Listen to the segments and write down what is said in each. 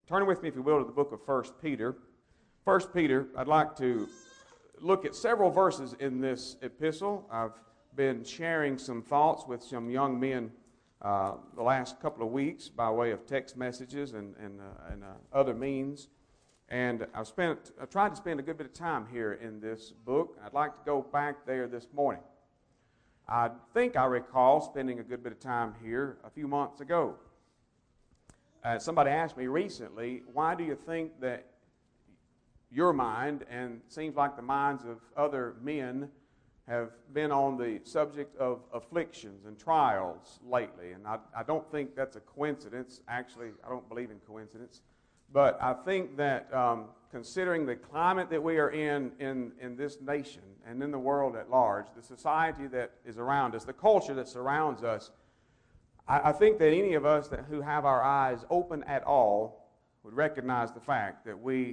Turn with me, if you will, to the book of 1 Peter. 1 Peter, I'd like to look at several verses in this epistle. I've been sharing some thoughts with some young men the last couple of weeks by way of text messages and other means. And I've tried to spend a good bit of time here in this book. I'd like to go back there this morning. I think I recall spending a good bit of time here a few months ago. Somebody asked me recently, why do you think that your mind, and it seems like the minds of other men, have been on the subject of afflictions and trials lately? And I don't think that's a coincidence. Actually, I don't believe in coincidence. But I think that considering the climate that we are in this nation and in the world at large, the society that is around us, the culture that surrounds us, I think that any of us who have our eyes open at all would recognize the fact that we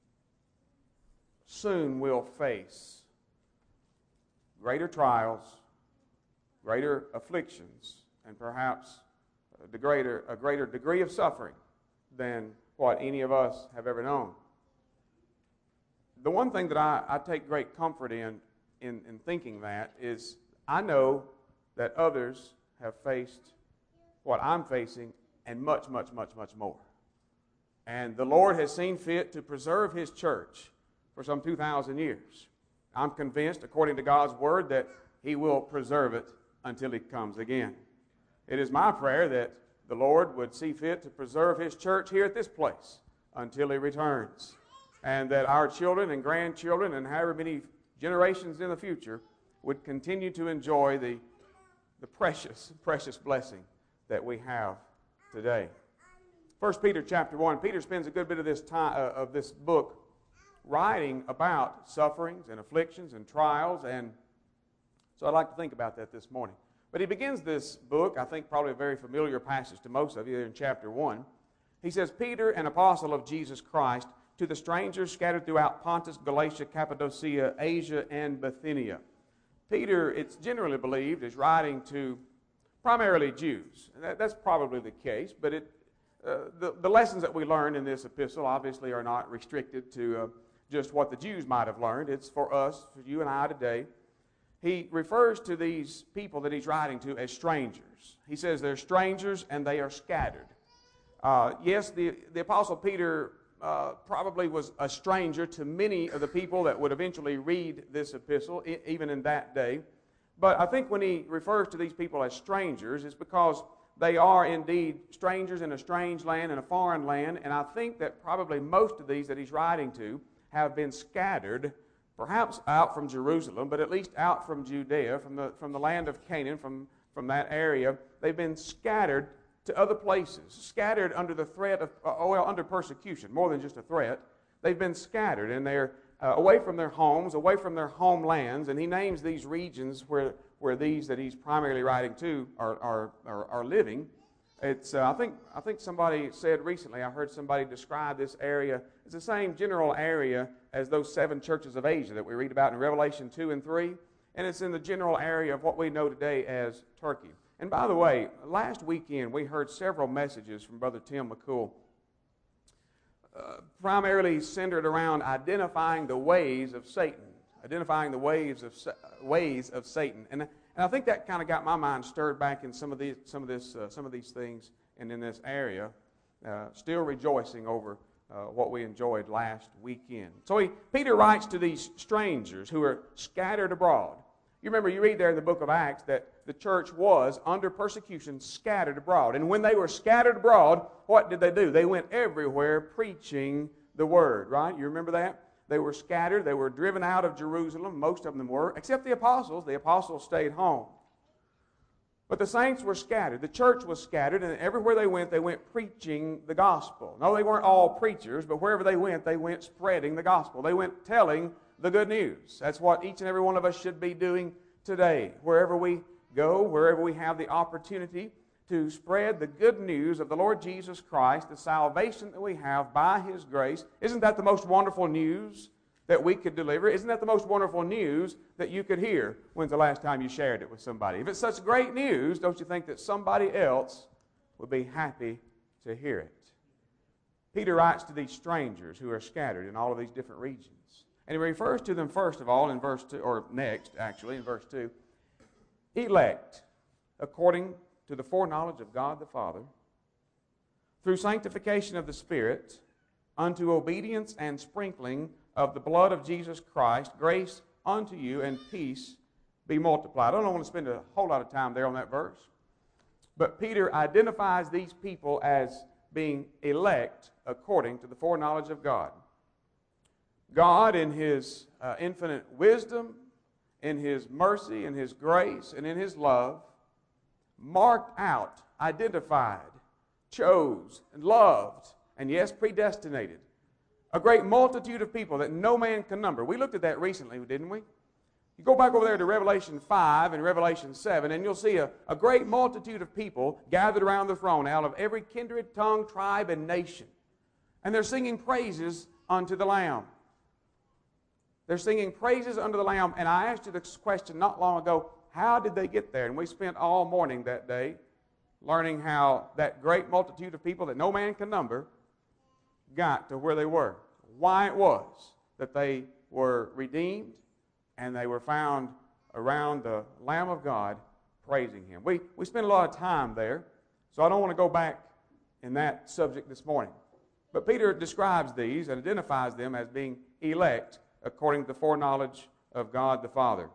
soon will face greater trials, greater afflictions, and perhaps a greater degree of suffering than what any of us have ever known. The one thing that I take great comfort in thinking that is I know that others have faced what I'm facing and much, much, much, much more. And the Lord has seen fit to preserve His church for some 2,000 years. I'm convinced, according to God's Word, that He will preserve it until He comes again. It is my prayer that the Lord would see fit to preserve His church here at this place until He returns, and that our children and grandchildren and however many generations in the future would continue to enjoy the precious, precious blessing that we have today. 1 Peter chapter 1, Peter spends a good bit of this book writing about sufferings and afflictions and trials, and so I'd like to think about that this morning. But he begins this book, I think probably a very familiar passage to most of you, in chapter 1. He says, Peter, an apostle of Jesus Christ, to the strangers scattered throughout Pontus, Galatia, Cappadocia, Asia, and Bithynia. Peter, it's generally believed, is writing to primarily Jews. That's probably the case, but the lessons that we learn in this epistle obviously are not restricted to just what the Jews might have learned. It's for us, for you and I today. He refers to these people that he's writing to as strangers. He says they're strangers and they are scattered. Yes, the Apostle Peter probably was a stranger to many of the people that would eventually read this epistle, even in that day. But I think when he refers to these people as strangers, it's because they are indeed strangers in a strange land, in a foreign land, and I think that probably most of these that he's writing to have been scattered, perhaps out from Jerusalem, but at least out from Judea, from the land of Canaan, from that area. They've been scattered to other places, scattered under the threat of, under persecution, more than just a threat. They've been scattered, and they're away from their homes, away from their homelands, and he names these regions where these that he's primarily writing to are living. It's I think somebody said recently, I heard somebody describe this area as the same general area as those 7 churches of Asia that we read about in Revelation 2 and 3, and it's in the general area of what we know today as Turkey. And by the way, last weekend we heard several messages from Brother Tim McCool, primarily centered around identifying the ways of Satan, identifying the ways of Satan, and I think that kind of got my mind stirred back in some of these things, and in this area, still rejoicing over what we enjoyed last weekend. So Peter writes to these strangers who are scattered abroad. You remember, you read there in the book of Acts that the church was under persecution, scattered abroad. And when they were scattered abroad, what did they do? They went everywhere preaching the word, right? You remember that? They were scattered. They were driven out of Jerusalem. Most of them were, except the apostles. The apostles stayed home. But the saints were scattered. The church was scattered, and everywhere they went preaching the gospel. No, they weren't all preachers, but wherever they went spreading the gospel. They went telling the good news. That's what each and every one of us should be doing today. Wherever we go, wherever we have the opportunity to spread the good news of the Lord Jesus Christ, the salvation that we have by His grace. Isn't that the most wonderful news that we could deliver? Isn't that the most wonderful news that you could hear? When's the last time you shared it with somebody? If it's such great news, don't you think that somebody else would be happy to hear it? Peter writes to these strangers who are scattered in all of these different regions. And he refers to them first of all in verse 2, or next actually in verse 2, elect according to the foreknowledge of God the Father, through sanctification of the Spirit, unto obedience and sprinkling of the blood of Jesus Christ, grace unto you and peace be multiplied. I don't want to spend a whole lot of time there on that verse, but Peter identifies these people as being elect according to the foreknowledge of God. God, in His infinite wisdom, in His mercy, in His grace, and in His love, marked out, identified, chose, and loved, and yes, predestinated a great multitude of people that no man can number. We looked at that recently, didn't we? You go back over there to Revelation 5 and Revelation 7, and you'll see a great multitude of people gathered around the throne out of every kindred, tongue, tribe, and nation. And they're singing praises unto the Lamb. They're singing praises unto the Lamb. And I asked you this question not long ago, how did they get there? And we spent all morning that day learning how that great multitude of people that no man can number got to where they were. Why it was that they were redeemed and they were found around the Lamb of God praising Him. We spent a lot of time there, so I don't want to go back in that subject this morning. But Peter describes these and identifies them as being elect according to the foreknowledge of God the Father.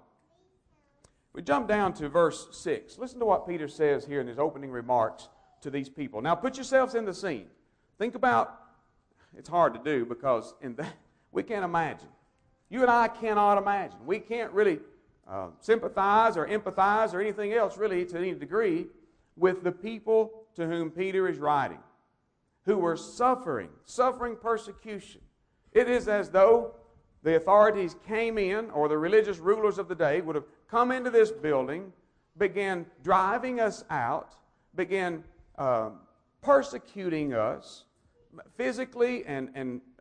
We jump down to verse 6. Listen to what Peter says here in his opening remarks to these people. Now put yourselves in the scene. Think about, it's hard to do because in that we can't imagine. You and I cannot imagine. We can't really sympathize or empathize or anything else really to any degree with the people to whom Peter is writing, who were suffering persecution. It is as though the authorities came in, or the religious rulers of the day would have come into this building, began driving us out, began persecuting us physically and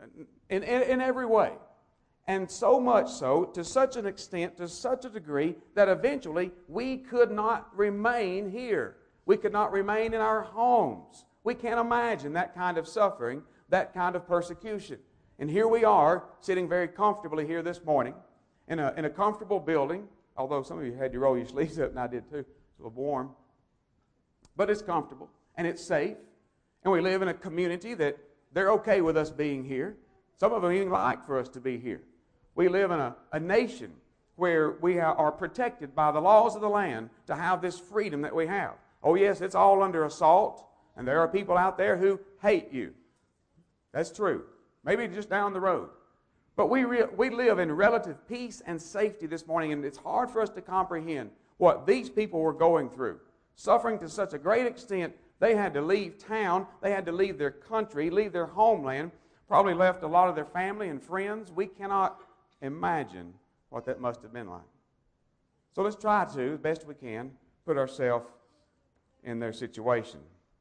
in every way. And so much so, to such an extent, to such a degree, that eventually we could not remain here. We could not remain in our homes. We can't imagine that kind of suffering, that kind of persecution. And here we are, sitting very comfortably here this morning, in a comfortable building, although some of you had to roll your sleeves up, and I did too. It's a little warm. But it's comfortable, and it's safe, and we live in a community that they're okay with us being here. Some of them even like for us to be here. We live in a nation where we are protected by the laws of the land to have this freedom that we have. Oh yes, it's all under assault, and there are people out there who hate you. That's true. Maybe just down the road. But we live in relative peace and safety this morning, and it's hard for us to comprehend what these people were going through. Suffering to such a great extent, they had to leave town, they had to leave their country, leave their homeland, probably left a lot of their family and friends. We cannot imagine what that must have been like. So let's try to, as best we can, put ourselves in their situation.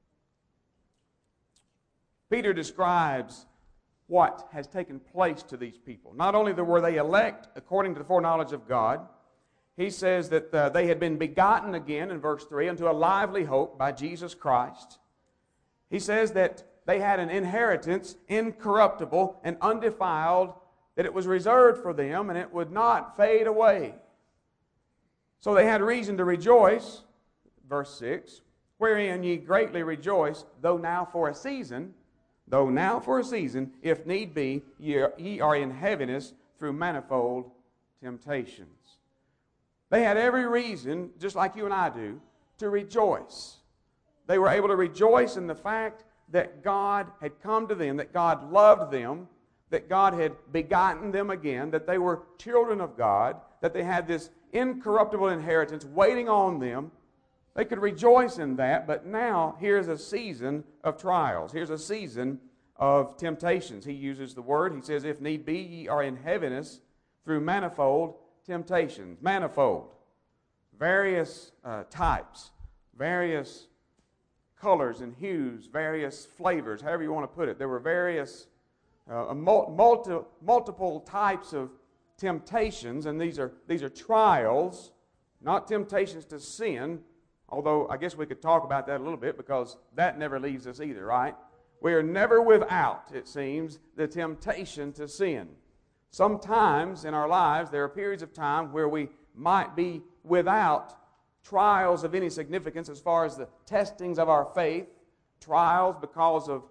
Peter describes what has taken place to these people. Not only were they elect according to the foreknowledge of God, he says that they had been begotten again in verse 3 unto a lively hope by Jesus Christ. He says that they had an inheritance incorruptible and undefiled, that it was reserved for them and it would not fade away. So they had reason to rejoice, verse 6, wherein ye greatly rejoice, though now for a season, if need be, ye are in heaviness through manifold temptations. They had every reason, just like you and I do, to rejoice. They were able to rejoice in the fact that God had come to them, that God loved them, that God had begotten them again, that they were children of God, that they had this incorruptible inheritance waiting on them. They could rejoice in that, but now here's a season of trials. Here's a season of temptations. He uses the word, he says, if need be, ye are in heaviness through manifold temptations. Manifold. Various types, various colors and hues, various flavors, however you want to put it. There were various, multiple types of temptations, and these are trials, not temptations to sin. Although I guess we could talk about that a little bit because that never leaves us either, right? We are never without, it seems, the temptation to sin. Sometimes in our lives, there are periods of time where we might be without trials of any significance as far as the testings of our faith, trials because of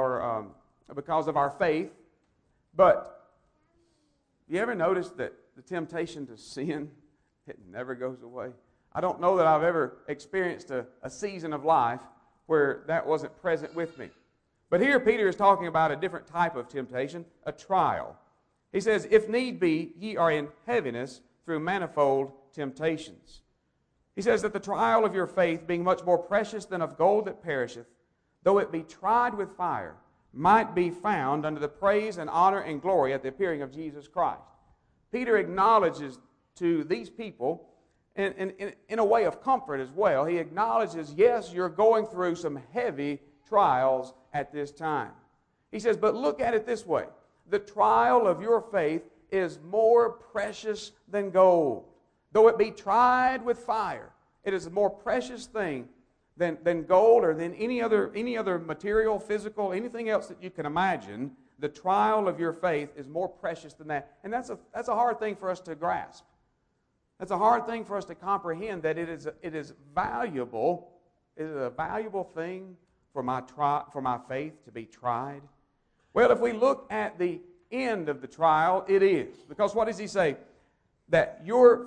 our faith. But you ever notice that the temptation to sin, it never goes away? I don't know that I've ever experienced a season of life where that wasn't present with me. But here Peter is talking about a different type of temptation, a trial. He says, if need be, ye are in heaviness through manifold temptations. He says that the trial of your faith, being much more precious than of gold that perisheth, though it be tried with fire, might be found unto the praise and honor and glory at the appearing of Jesus Christ. Peter acknowledges to these people, in a way of comfort as well, he acknowledges, yes, you're going through some heavy trials at this time. He says, but look at it this way. The trial of your faith is more precious than gold. Though it be tried with fire, it is a more precious thing than gold or than any other material, physical, anything else that you can imagine. The trial of your faith is more precious than that. And that's a hard thing for us to grasp. That's a hard thing for us to comprehend, that it is valuable. It is a valuable thing for my faith to be tried. Well, if we look at the end of the trial, it is. Because what does he say? That your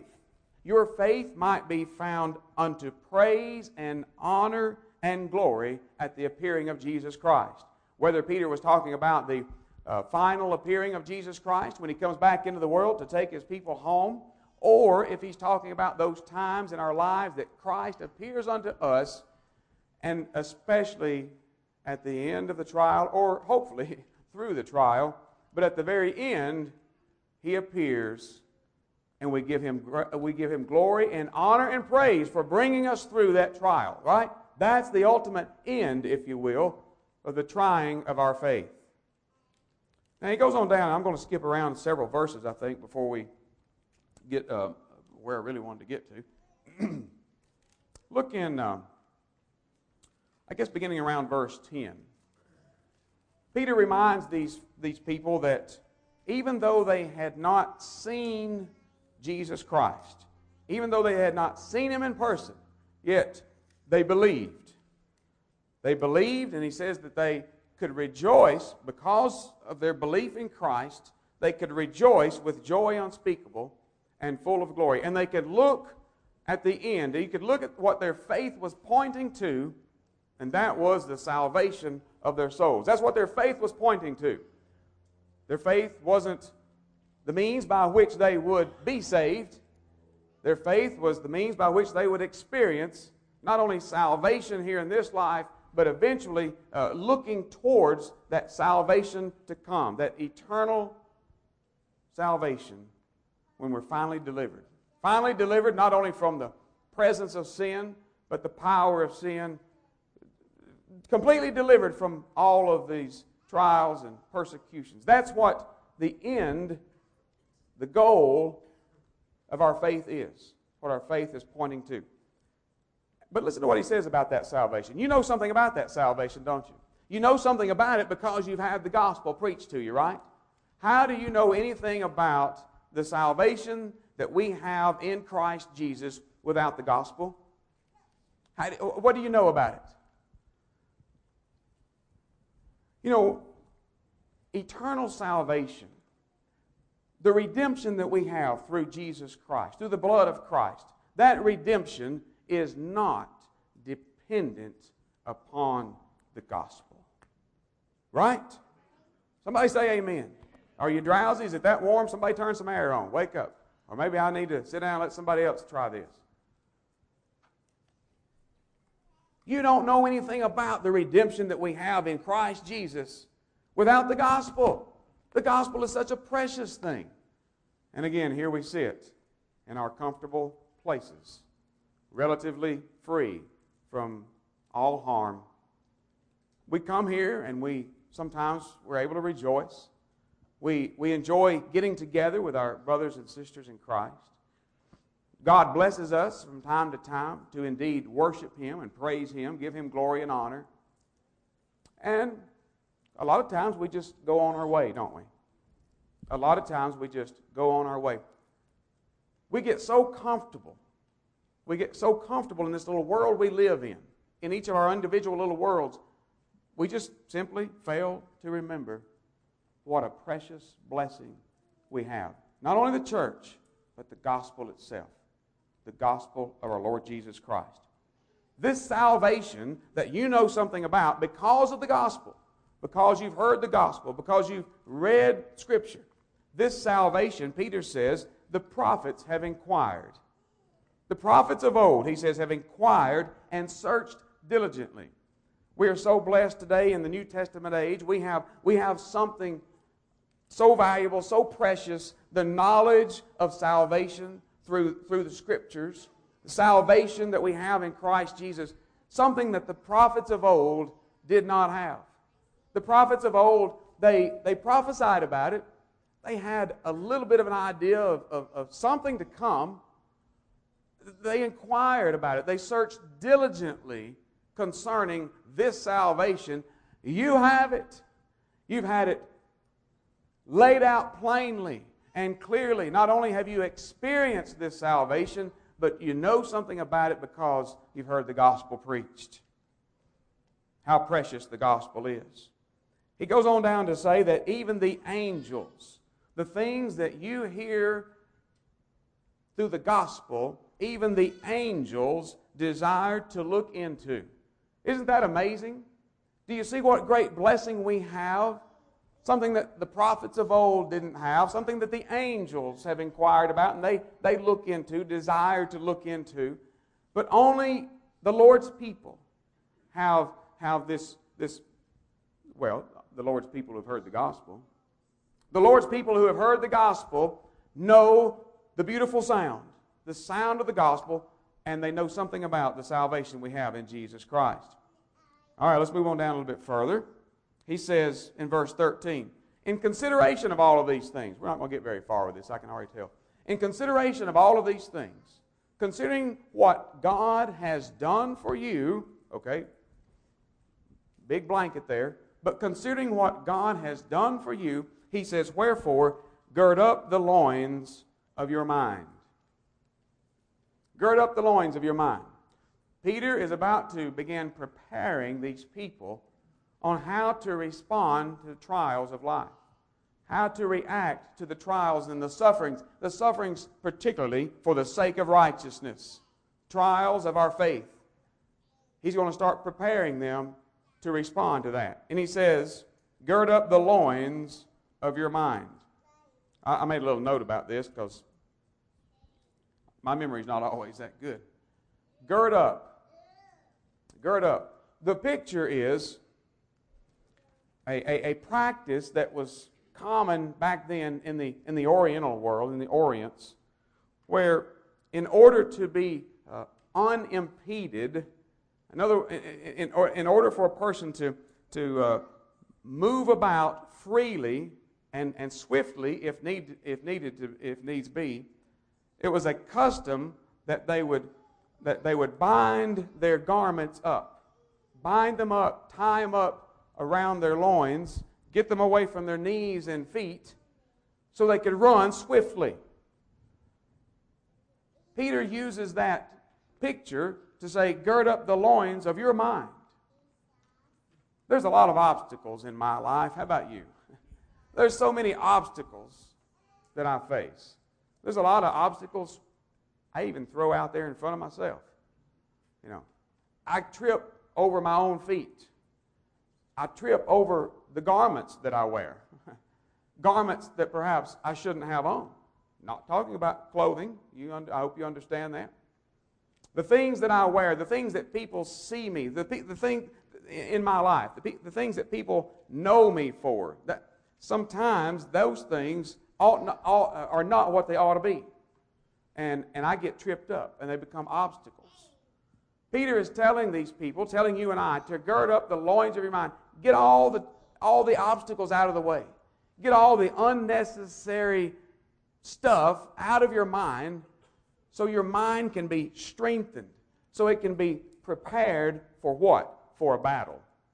faith might be found unto praise and honor and glory at the appearing of Jesus Christ. Whether Peter was talking about the final appearing of Jesus Christ when he comes back into the world to take his people home, or if he's talking about those times in our lives that Christ appears unto us, and especially at the end of the trial, or hopefully through the trial, but at the very end, he appears, and we give him glory and honor and praise for bringing us through that trial, right? That's the ultimate end, if you will, of the trying of our faith. Now he goes on down. I'm going to skip around several verses, I think, before we get where I really wanted to get to. Look in, I guess beginning around verse 10. Peter reminds these people that even though they had not seen Jesus Christ, even though they had not seen him in person, yet they believed. They believed, and he says that they could rejoice because of their belief in Christ. They could rejoice with joy unspeakable and full of glory. And they could look at the end. You could look at what their faith was pointing to, and that was the salvation of their souls. That's what their faith was pointing to. Their faith wasn't the means by which they would be saved. Their faith was the means by which they would experience not only salvation here in this life, but eventually looking towards that salvation to come, that eternal salvation when we're finally delivered. Finally delivered not only from the presence of sin, but the power of sin. Completely delivered from all of these trials and persecutions. That's what the end, the goal of our faith is. What our faith is pointing to. But listen to what he says about that salvation. You know something about that salvation, don't you? You know something about it because you've had the gospel preached to you, right? How do you know anything about the salvation that we have in Christ Jesus without the gospel? What do you know about it? You know, eternal salvation, the redemption that we have through Jesus Christ, through the blood of Christ, that redemption is not dependent upon the gospel. Right? Somebody say amen. Are you drowsy? Is it that warm? Somebody turn some air on. Wake up. Or maybe I need to sit down and let somebody else try this. You don't know anything about the redemption that we have in Christ Jesus without the gospel. The gospel is such a precious thing. And again, here we sit in our comfortable places, relatively free from all harm. We come here and sometimes we're able to rejoice. We enjoy getting together with our brothers and sisters in Christ. God blesses us from time to time to indeed worship Him and praise Him, give Him glory and honor. And a lot of times we just go on our way, don't we? A lot of times we just go on our way. We get so comfortable. We get so comfortable in this little world we live in each of our individual little worlds. We just simply fail to remember what a precious blessing we have. Not only the church, but the gospel itself. The gospel of our Lord Jesus Christ. This salvation that you know something about because of the gospel, because you've heard the gospel, because you've read Scripture, this salvation, Peter says, the prophets have inquired. The prophets of old, he says, have inquired and searched diligently. We are so blessed today in the New Testament age. We have something so valuable, so precious, the knowledge of salvation through the Scriptures, the salvation that we have in Christ Jesus, something that the prophets of old did not have. The prophets of old, they prophesied about it. They had a little bit of an idea of something to come. They inquired about it. They searched diligently concerning this salvation. You have it. You've had it laid out plainly and clearly. Not only have you experienced this salvation, but you know something about it because you've heard the gospel preached. How precious the gospel is. He goes on down to say that even the angels, the things that you hear through the gospel, even the angels desire to look into. Isn't that amazing? Do you see what great blessing we have? Something that the prophets of old didn't have, something that the angels have inquired about and they look into, desire to look into. But only the Lord's people have this, well, the Lord's people who have heard the gospel. The Lord's people who have heard the gospel know the beautiful sound, the sound of the gospel, and they know something about the salvation we have in Jesus Christ. All right, let's move on down a little bit further. He says in verse 13, in consideration of all of these things, we're not going to get very far with this, I can already tell. In consideration of all of these things, considering what God has done for you, okay, big blanket there, but considering what God has done for you, he says, wherefore, gird up the loins of your mind. Gird up the loins of your mind. Peter is about to begin preparing these people on how to respond to the trials of life, how to react to the trials and the sufferings particularly for the sake of righteousness, trials of our faith. He's going to start preparing them to respond to that. And he says, gird up the loins of your mind. I made a little note about this because my memory's not always that good. Gird up. Gird up. The picture is a practice that was common back then in the Oriental world, in the Orients, where in order to be unimpeded, in order for a person to move about freely and swiftly, if needs be, it was a custom that they would bind their garments up, bind them up, tie them up around their loins, get them away from their knees and feet so they could run swiftly. Peter uses that picture to say, gird up the loins of your mind. There's a lot of obstacles in my life. How about you? There's so many obstacles that I face. There's a lot of obstacles I even throw out there in front of myself. You know, I trip over my own feet. I trip over the garments that I wear. Garments that perhaps I shouldn't have on. Not talking about clothing. I hope you understand that. The things that I wear, the things that people see me, the thing in my life, the things that people know me for, that sometimes those things are not what they ought to be. And I get tripped up, and they become obstacles. Peter is telling these people, telling you and I, to gird up the loins of your mind. Get all the obstacles out of the way. Get all the unnecessary stuff out of your mind so your mind can be strengthened, so it can be prepared for what? For a battle.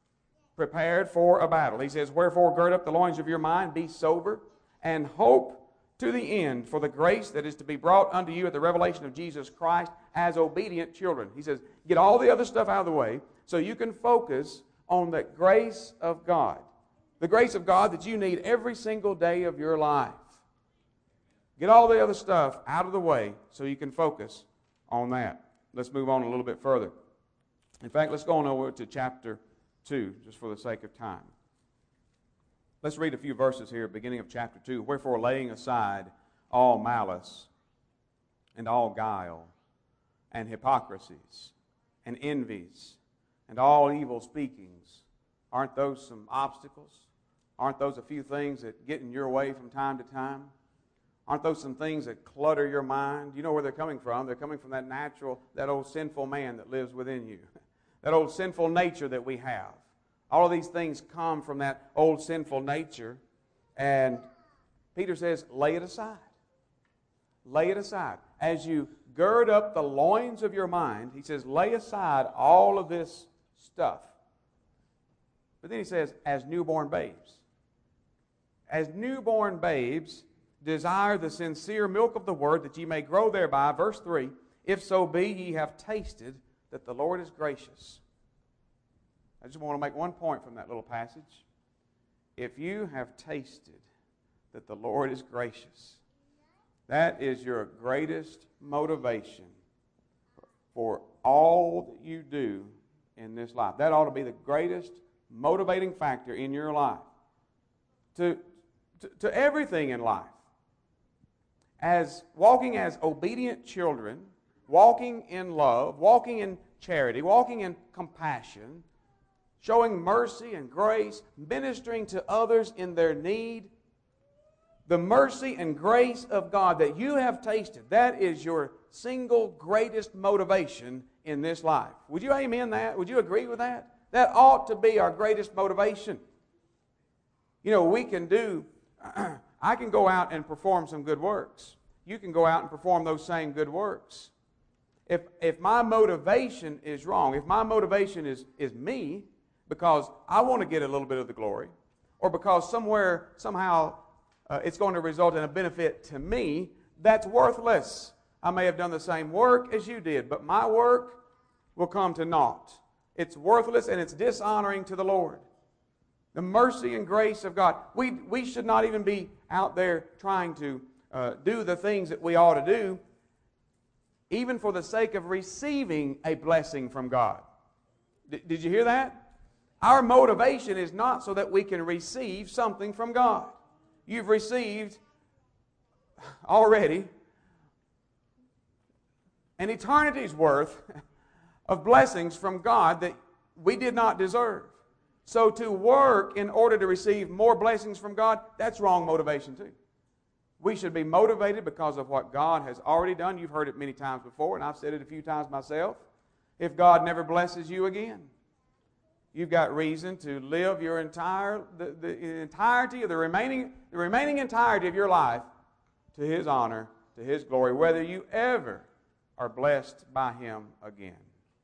prepared for a battle. He says, wherefore gird up the loins of your mind, be sober, and hope to the end for the grace that is to be brought unto you at the revelation of Jesus Christ as obedient children. He says, get all the other stuff out of the way so you can focus on the grace of God. The grace of God that you need every single day of your life. Get all the other stuff out of the way so you can focus on that. Let's move on a little bit further. In fact, let's go on over to chapter 2, just for the sake of time. Let's read a few verses here, beginning of chapter 2. Wherefore, laying aside all malice and all guile and hypocrisies and envies and all evil speakings. Aren't those some obstacles? Aren't those a few things that get in your way from time to time? Aren't those some things that clutter your mind? You know where they're coming from. They're coming from that natural, that old sinful man that lives within you. That old sinful nature that we have. All of these things come from that old sinful nature. And Peter says, lay it aside. Lay it aside. As you gird up the loins of your mind, he says, lay aside all of this stuff. But then he says, as newborn babes. As newborn babes, desire the sincere milk of the word that ye may grow thereby. Verse 3, if so be ye have tasted that the Lord is gracious. I just want to make one point from that little passage. If you have tasted that the Lord is gracious, that is your greatest motivation for all that you do in this life. That ought to be the greatest motivating factor in your life. To everything in life. As walking as obedient children, walking in love, walking in charity, walking in compassion, showing mercy and grace, ministering to others in their need. The mercy and grace of God that you have tasted, that is your single greatest motivation in this life. Would you amen that? Would you agree with that? That ought to be our greatest motivation. You know, we can do, I can go out and perform some good works. You can go out and perform those same good works. If my motivation is wrong, if my motivation is me, because I want to get a little bit of the glory, or because somehow it's going to result in a benefit to me, that's worthless. I may have done the same work as you did, but my work will come to naught. It's worthless and it's dishonoring to the Lord. The mercy and grace of God. We should not even be out there trying to do the things that we ought to do, even for the sake of receiving a blessing from God. Did you hear that? Our motivation is not so that we can receive something from God. You've received already an eternity's worth of blessings from God that we did not deserve. So to work in order to receive more blessings from God, that's wrong motivation too. We should be motivated because of what God has already done. You've heard it many times before, and I've said it a few times myself. If God never blesses you again, you've got reason to live your the entirety of the remaining entirety of your life to His honor, to His glory, whether you ever are blessed by Him again.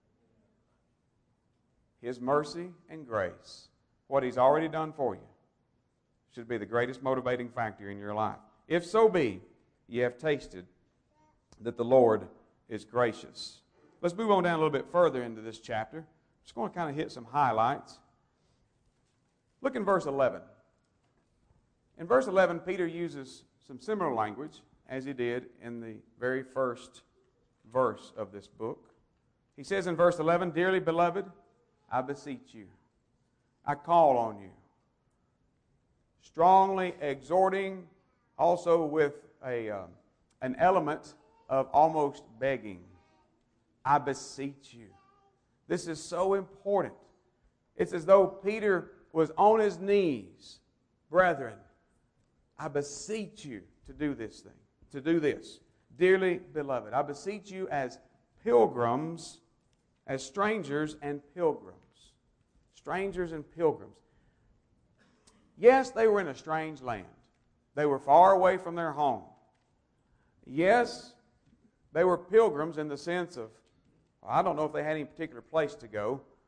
His mercy and grace, what He's already done for you, should be the greatest motivating factor in your life. If so be, ye have tasted that the Lord is gracious. Let's move on down a little bit further into this chapter. Just going to kind of hit some highlights. Look in verse 11. In verse 11, Peter uses some similar language as he did in the very first verse of this book. He says in verse 11, dearly beloved, I beseech you, I call on you. Strongly exhorting, also with an element of almost begging. I beseech you. This is so important. It's as though Peter was on his knees. Brethren, I beseech you to do this thing, to do this. Dearly beloved, I beseech you as pilgrims, as strangers and pilgrims. Strangers and pilgrims. Yes, they were in a strange land. They were far away from their home. Yes, they were pilgrims in the sense of, I don't know if they had any particular place to go.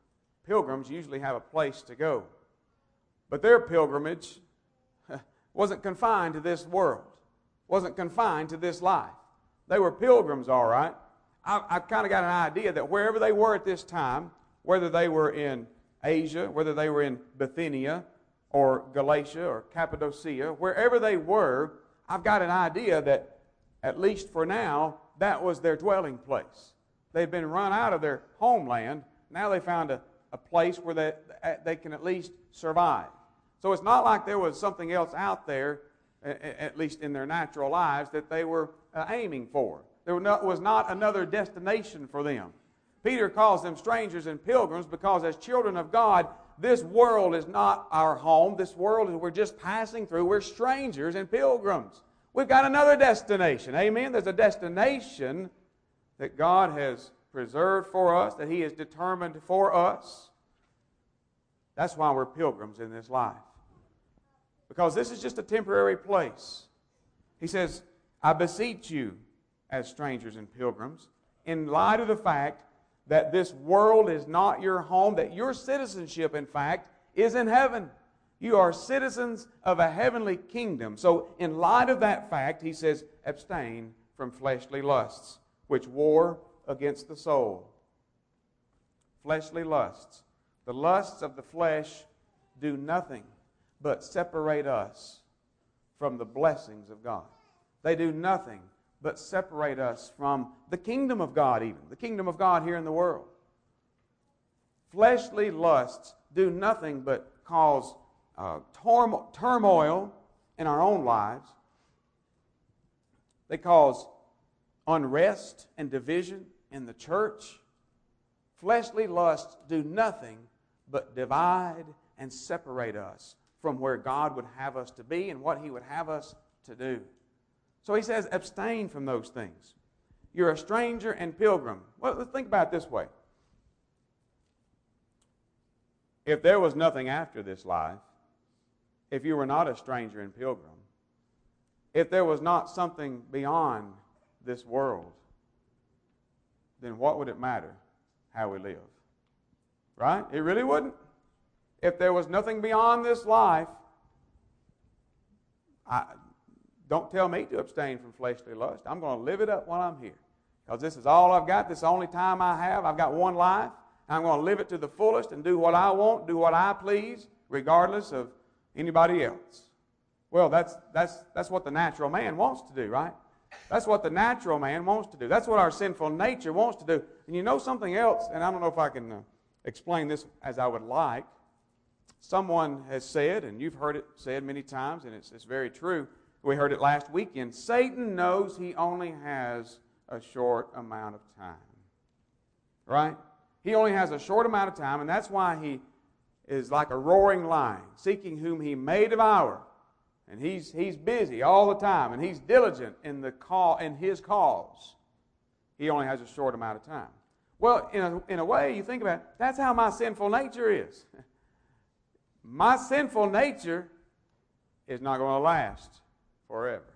pilgrims usually have a place to go. But their pilgrimage wasn't confined to this world, wasn't confined to this life. They were pilgrims, all right. I've kind of got an idea that wherever they were at this time, whether they were in Asia, whether they were in Bithynia or Galatia or Cappadocia, wherever they were, I've got an idea that, at least for now, that was their dwelling place. They'd been run out of their homeland. Now they found a place where they can at least survive. So it's not like there was something else out there, at least in their natural lives, that they were aiming for. There was not another destination for them. Peter calls them strangers and pilgrims because as children of God, this world is not our home. This world is we're just passing through. We're strangers and pilgrims. We've got another destination. Amen? There's a destination that God has preserved for us, that He has determined for us. That's why we're pilgrims in this life. Because this is just a temporary place. He says, I beseech you as strangers and pilgrims, in light of the fact that this world is not your home, that your citizenship, in fact, is in heaven. You are citizens of a heavenly kingdom. So in light of that fact, he says, abstain from fleshly lusts, which war against the soul. Fleshly lusts. The lusts of the flesh do nothing but separate us from the blessings of God. They do nothing but separate us from the kingdom of God even, the kingdom of God here in the world. Fleshly lusts do nothing but cause turmoil in our own lives. They cause unrest and division in the church. Fleshly lusts do nothing but divide and separate us from where God would have us to be and what He would have us to do. So he says, abstain from those things. You're a stranger and pilgrim. Well, let's think about it this way. If there was nothing after this life, if you were not a stranger and pilgrim, if there was not something beyond this world, then what would it matter how we live? Right? It really wouldn't. If there was nothing beyond this life, don't tell me to abstain from fleshly lust. I'm going to live it up while I'm here. Because this is all I've got. This is the only time I have. I've got one life. I'm going to live it to the fullest and do what I want, do what I please, regardless of anybody else. Well, that's what the natural man wants to do, right? That's what the natural man wants to do. That's what our sinful nature wants to do. And you know something else, and I don't know if I can explain this as I would like. Someone has said, and you've heard it said many times, and it's very true. We heard it last weekend. Satan knows he only has a short amount of time. Right? He only has a short amount of time, and that's why he is like a roaring lion, seeking whom he may devour. And he's busy all the time, and he's diligent in his cause. He only has a short amount of time. Well, in a way, you think about it, that's how my sinful nature is. My sinful nature is not going to last forever.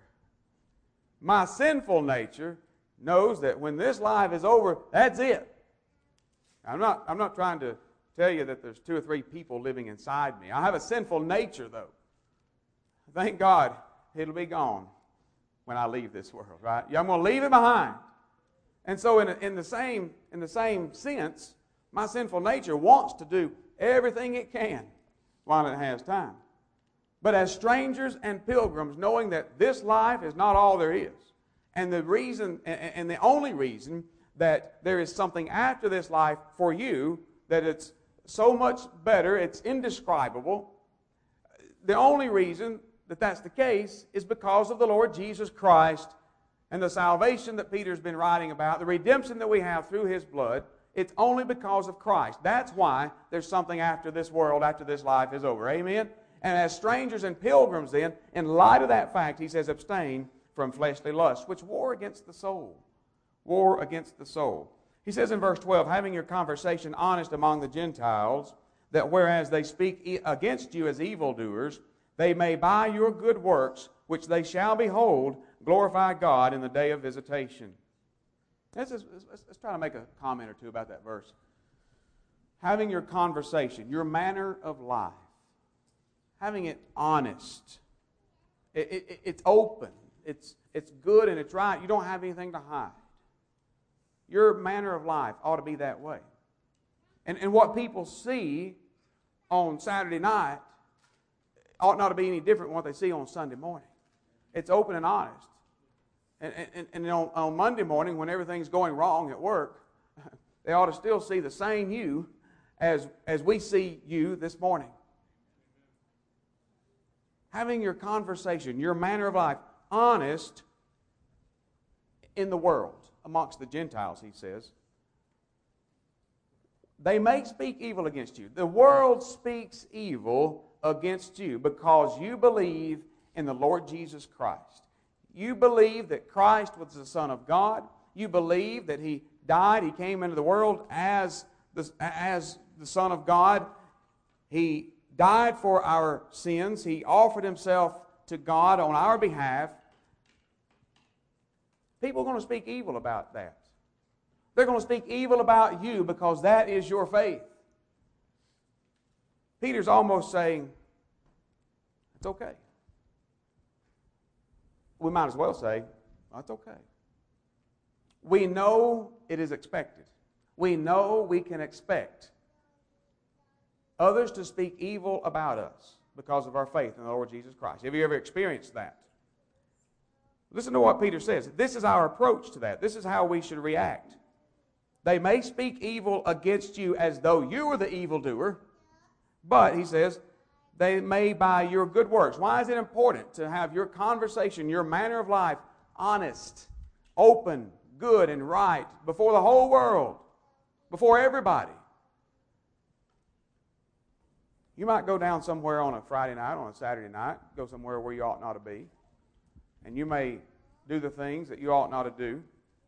My sinful nature knows that when this life is over, that's it. I'm not trying to tell you that there's 2 or 3 people living inside me. I have a sinful nature, though. Thank God it'll be gone when I leave this world, right? I'm going to leave it behind. And so in the same sense, my sinful nature wants to do everything it can while it has time. But as strangers and pilgrims, knowing that this life is not all there is, and the reason, and the only reason that there is something after this life for you, that it's so much better, it's indescribable, the only reason that that's the case is because of the Lord Jesus Christ and the salvation that Peter's been writing about, the redemption that we have through His blood. It's only because of Christ. That's why there's something after this world, after this life is over. Amen? And as strangers and pilgrims then, in light of that fact, he says, abstain from fleshly lusts, which war against the soul. War against the soul. He says in verse 12, having your conversation honest among the Gentiles, that whereas they speak against you as evildoers, they may by your good works, which they shall behold, glorify God in the day of visitation. Let's try to make a comment or two about that verse. having your conversation, your manner of life, having it honest. It's open. It's good and it's right. You don't have anything to hide. Your manner of life ought to be that way. And what people see on Saturday night ought not to be any different than what they see on Sunday morning. It's open and honest. And on Monday morning, when everything's going wrong at work, they ought to still see the same you as we see you this morning. Having your conversation, your manner of life, honest in the world, amongst the Gentiles, he says. They may speak evil against you. The world speaks evil against you because you believe in the Lord Jesus Christ. You believe that Christ was the Son of God. You believe that He died. He came into the world as the Son of God. He died for our sins. He offered Himself to God on our behalf. People are going to speak evil about that. They're going to speak evil about you because that is your faith. Peter's almost saying, it's okay. We might as well say, that's okay. We know it is expected. We know we can expect others to speak evil about us because of our faith in the Lord Jesus Christ. Have you ever experienced that? Listen to what Peter says. This is our approach to that. This is how we should react. They may speak evil against you as though you were the evildoer, but, he says, they may by your good works. Why is it important to have your conversation, your manner of life, honest, open, good, and right before the whole world, before everybody? You might go down somewhere on a Friday night, on a Saturday night, go somewhere where you ought not to be, and you may do the things that you ought not to do.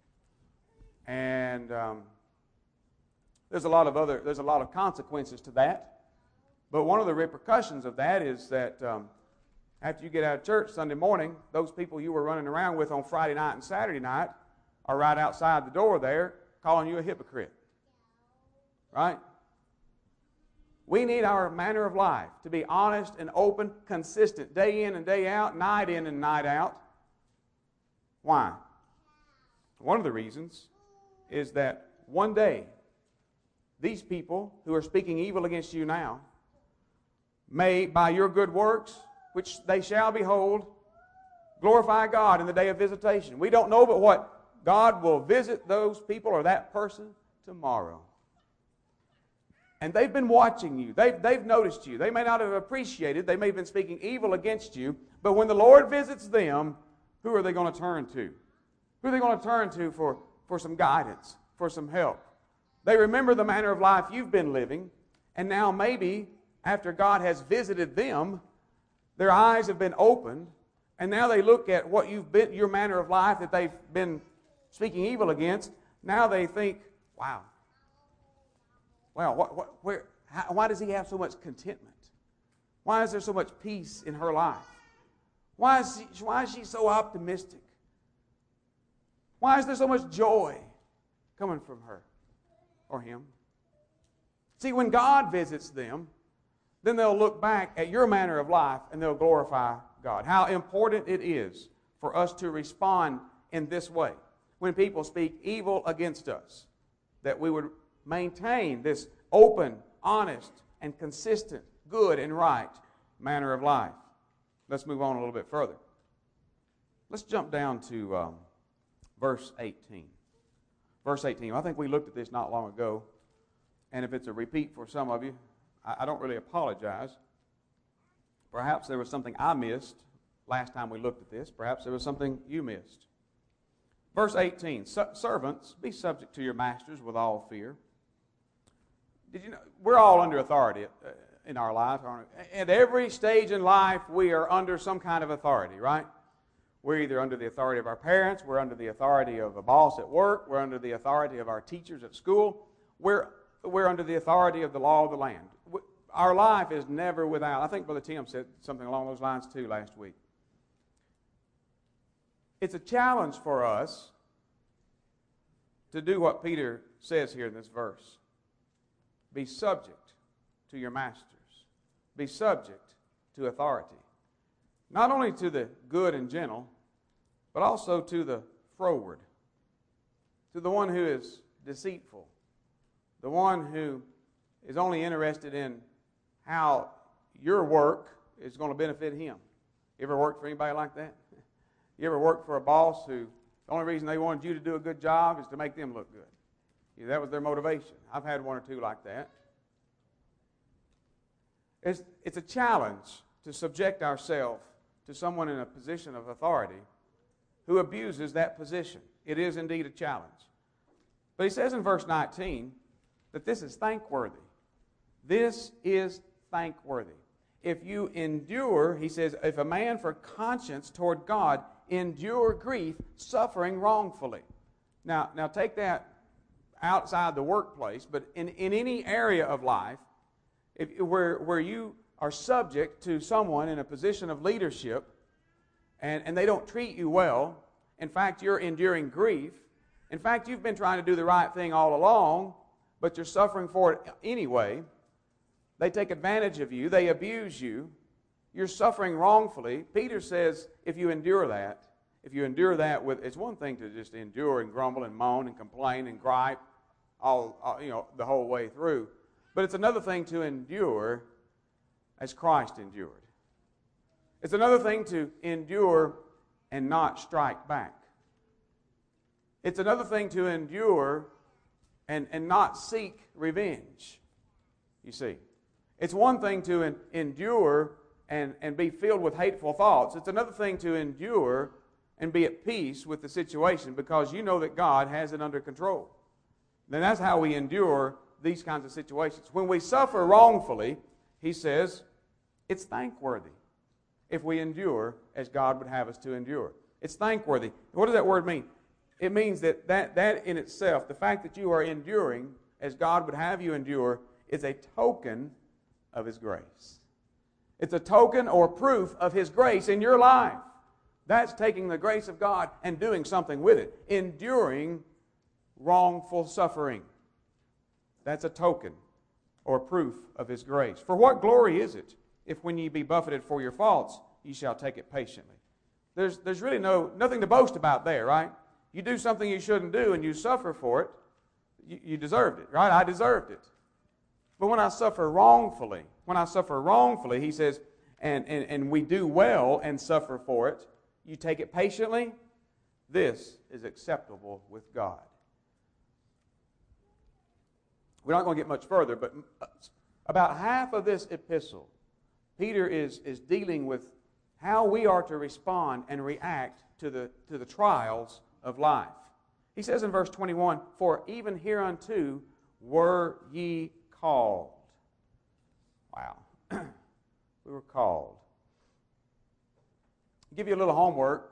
And there's a lot of consequences to that. But one of the repercussions of that is that after you get out of church Sunday morning, those people you were running around with on Friday night and Saturday night are right outside the door there calling you a hypocrite. Right? We need our manner of life to be honest and open, consistent, day in and day out, night in and night out. Why? One of the reasons is that one day, these people who are speaking evil against you now may, by your good works, which they shall behold, glorify God in the day of visitation. We don't know but what God will visit those people or that person tomorrow. And they've been watching you. They've noticed you. They may not have appreciated. They may have been speaking evil against you. But when the Lord visits them, who are they going to turn to? Who are they going to turn to for some guidance, for some help? They remember the manner of life you've been living, and now maybe after God has visited them, their eyes have been opened, and now they look at what you've been, your manner of life that they've been speaking evil against. Now they think, wow, why does he have so much contentment? Why is there so much peace in her life? Why is she so optimistic? Why is there so much joy coming from her or him? See, when God visits them, then they'll look back at your manner of life and they'll glorify God. How important it is for us to respond in this way. When people speak evil against us, that we would maintain this open, honest, and consistent, good and right manner of life. Let's move on a little bit further. Let's jump down to verse 18. Verse 18. I think we looked at this not long ago, and if it's a repeat for some of you, I don't really apologize. Perhaps there was something I missed last time we looked at this. Perhaps there was something you missed. Verse 18, servants, be subject to your masters with all fear. Did you know, we're all under authority in our life, aren't we? At every stage in life, we are under some kind of authority, right? We're either under the authority of our parents, we're under the authority of a boss at work, we're under the authority of our teachers at school, we're under the authority of the law of the land. Our life is never without. I think Brother Tim said something along those lines too last week. It's a challenge for us to do what Peter says here in this verse. be subject to your masters. Be subject to authority. Not only to the good and gentle, but also to the froward, to the one who is deceitful, the one who is only interested in how your work is going to benefit him. You ever worked for anybody like that? You ever worked for a boss who the only reason they wanted you to do a good job is to make them look good? That was their motivation. I've had one or two like that. It's a challenge to subject ourselves to someone in a position of authority who abuses that position. It is indeed a challenge. But he says in verse 19 that this is thankworthy. This is thankworthy. If you endure, he says, if a man for conscience toward God endure grief, suffering wrongfully. Now take that outside the workplace, but in any area of life, where you are subject to someone in a position of leadership and they don't treat you well, in fact, you're enduring grief. In fact, you've been trying to do the right thing all along, but you're suffering for it anyway. They take advantage of you. They abuse you. You're suffering wrongfully. Peter says if you endure that with, it's one thing to just endure and grumble and moan and complain and gripe the whole way through. But it's another thing to endure as Christ endured. It's another thing to endure and not strike back. It's another thing to endure and not seek revenge, you see. It's one thing to endure and be filled with hateful thoughts. It's another thing to endure and be at peace with the situation because you know that God has it under control. Then that's how we endure these kinds of situations. When we suffer wrongfully, he says, it's thankworthy if we endure as God would have us to endure. It's thankworthy. What does that word mean? It means that in itself, the fact that you are enduring as God would have you endure, is a token of His grace. It's a token or proof of His grace in your life. That's taking the grace of God and doing something with it. Enduring wrongful suffering. That's a token or proof of His grace. For what glory is it if when ye be buffeted for your faults, ye shall take it patiently? There's really nothing to boast about there, right? You do something you shouldn't do and you suffer for it, you deserved it, right? I deserved it. But when I suffer wrongfully, he says, and we do well and suffer for it, you take it patiently, this is acceptable with God. We're not going to get much further, but about half of this epistle, Peter is dealing with how we are to respond and react to the trials of life. He says in verse 21, for even hereunto were ye called. Wow. We were called. I'll give you a little homework.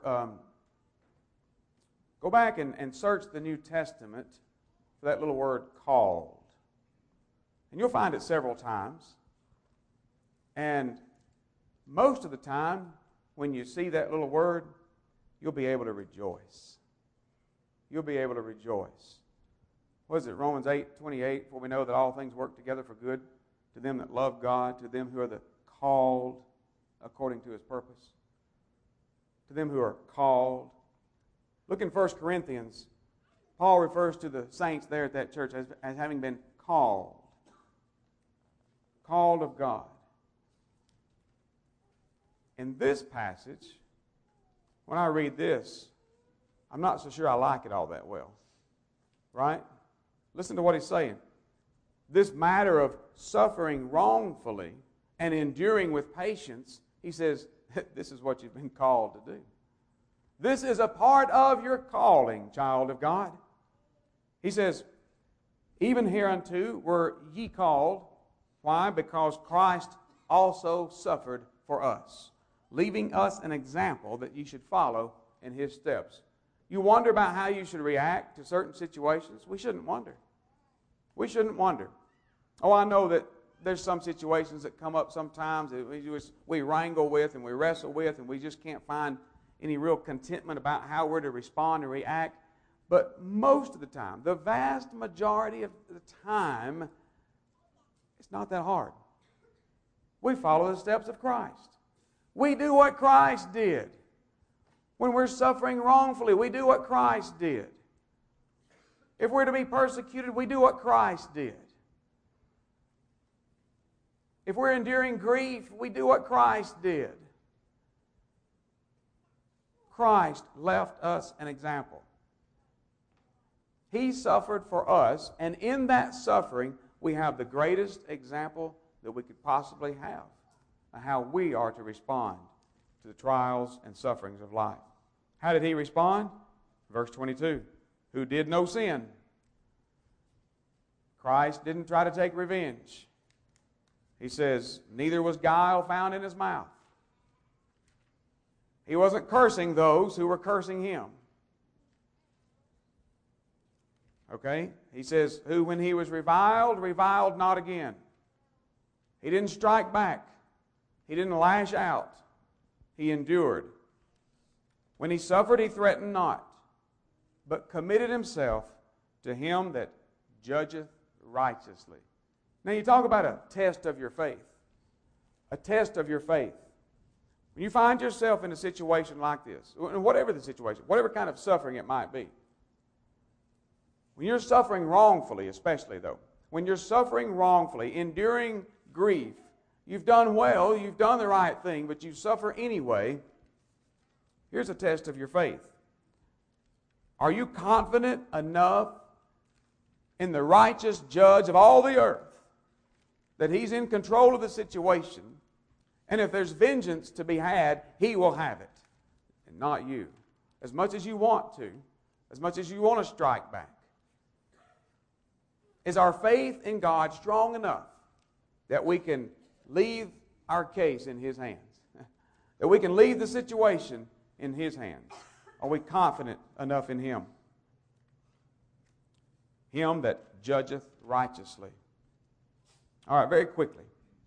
Go back and search the New Testament for that little word called. And you'll find it several times. And most of the time, when you see that little word, you'll be able to rejoice. You'll be able to rejoice. What is it, Romans 8:28, for we know that all things work together for good to them that love God, to them who are the called according to His purpose. To them who are called. Look in 1 Corinthians. Paul refers to the saints there at that church as having been called. Called of God. In this passage, when I read this, I'm not so sure I like it all that well. Right? Listen to what he's saying. This matter of suffering wrongfully and enduring with patience, he says, this is what you've been called to do. This is a part of your calling, child of God. He says, even hereunto were ye called. Why? Because Christ also suffered for us, leaving us an example that ye should follow in His steps. You wonder about how you should react to certain situations? We shouldn't wonder. We shouldn't wonder. Oh, I know that there's some situations that come up sometimes that we wrangle with and we wrestle with and we just can't find any real contentment about how we're to respond and react. But most of the time, the vast majority of the time, It's not that hard. We follow the steps of Christ. We do what Christ did. When we're suffering wrongfully, we do what Christ did. If we're to be persecuted, we do what Christ did. If we're enduring grief, we do what Christ did. Christ left us an example. He suffered for us, and in that suffering, we have the greatest example that we could possibly have of how we are to respond to the trials and sufferings of life. How did He respond? Verse 22, who did no sin. Christ didn't try to take revenge. He says, neither was guile found in His mouth. He wasn't cursing those who were cursing Him. Okay? He says, who when He was reviled, reviled not again. He didn't strike back. He didn't lash out. He endured. When He suffered, He threatened not, but committed Himself to Him that judgeth righteously. Now you talk about a test of your faith. A test of your faith. When you find yourself in a situation like this, whatever the situation, whatever kind of suffering it might be, when you're suffering wrongfully, especially though, when you're suffering wrongfully, enduring grief, you've done well, you've done the right thing, but you suffer anyway, here's a test of your faith. Are you confident enough in the righteous judge of all the earth that He's in control of the situation, and if there's vengeance to be had, He will have it, and not you? As much as you want to, as much as you want to strike back. Is our faith in God strong enough that we can leave our case in His hands? That we can leave the situation in His hands? Are we confident enough in Him? Him that judgeth righteously. All right, very quickly.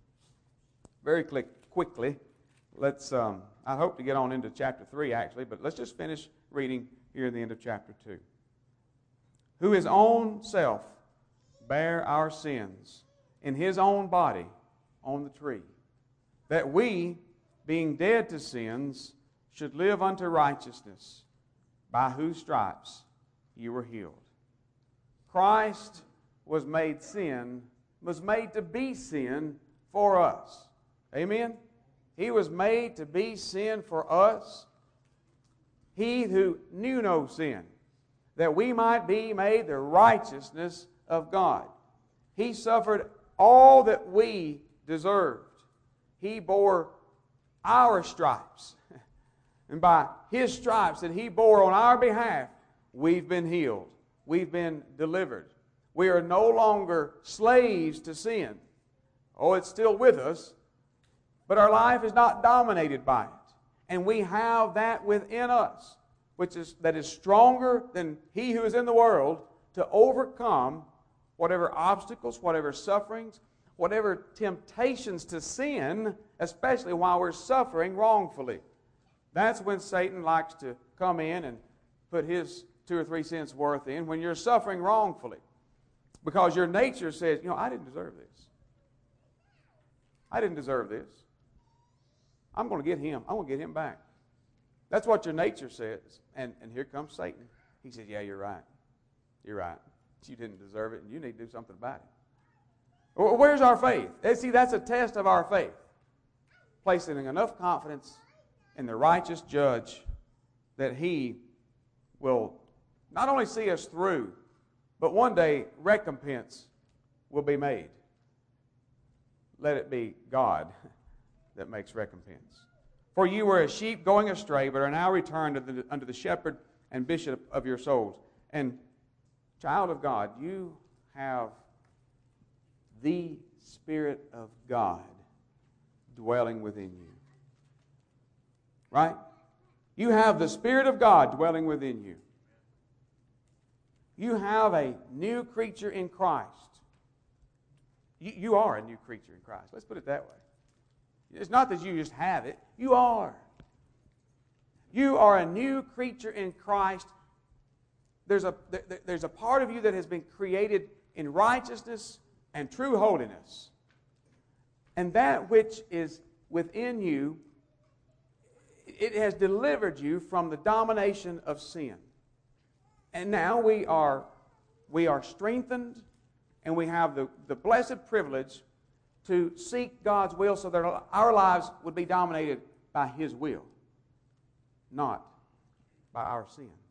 Let's, I hope to get on into chapter 3 actually, but let's just finish reading here at the end of chapter 2. Who His own self bare our sins in His own body on the tree, that we, being dead to sins, should live unto righteousness, by whose stripes you were healed. Christ was made sin, was made to be sin for us. Amen? He was made to be sin for us. He who knew no sin, that we might be made the righteousness of God. He suffered all that we deserved. He bore our stripes. And by His stripes that He bore on our behalf, we've been healed. We've been delivered. We are no longer slaves to sin. Oh, it's still with us, but our life is not dominated by it. And we have that within us, that is stronger than he who is in the world, to overcome whatever obstacles, whatever sufferings, whatever temptations to sin, especially while we're suffering wrongfully. That's when Satan likes to come in and put his 2 or 3 cents worth in, when you're suffering wrongfully. Because your nature says, I didn't deserve this. I didn't deserve this. I'm going to get him. I'm going to get him back. That's what your nature says. And here comes Satan. He says, yeah, you're right. You're right. You didn't deserve it, and you need to do something about it. Where's our faith? See, that's a test of our faith. Placing enough confidence in the righteous judge that He will not only see us through, but one day recompense will be made. Let it be God that makes recompense. For you were as sheep going astray, but are now returned unto the shepherd and bishop of your souls. And child of God, you have the Spirit of God dwelling within you. Right? You have the Spirit of God dwelling within you. You have a new creature in Christ. You are a new creature in Christ. Let's put it that way. It's not that you just have it. You are. You are a new creature in Christ. There's a part of you that has been created in righteousness and true holiness. And that which is within you, it has delivered you from the domination of sin. And now we are strengthened, and we have the blessed privilege to seek God's will so that our lives would be dominated by His will, not by our sin.